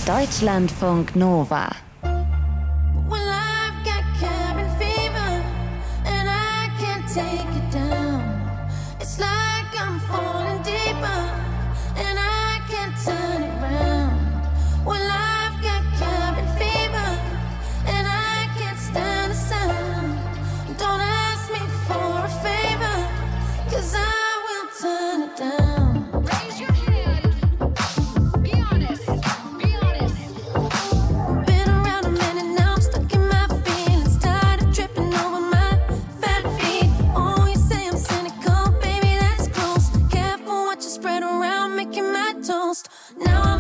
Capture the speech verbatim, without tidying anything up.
Deutschlandfunk Nova. Well, I've got cabin fever, and I can't take it down. It's like I'm falling deeper, and I can't turn it round. Well, I've got cabin fever, and I can't stand the sound. Don't ask me for a favor, 'cause I will turn it down. Raise your hand. Be honest. Be honest. Been around a minute now, I'm stuck in my feelings, tired of tripping over my fat feet. Oh, you say I'm cynical, baby, that's close. Careful what you spread around, making my toast. Now